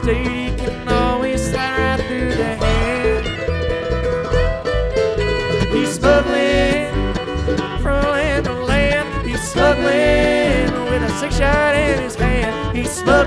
state, he can always slide right through the hand. He's smuggling from land to land. He's smuggling with a 6-shot in his hand. He's smuggling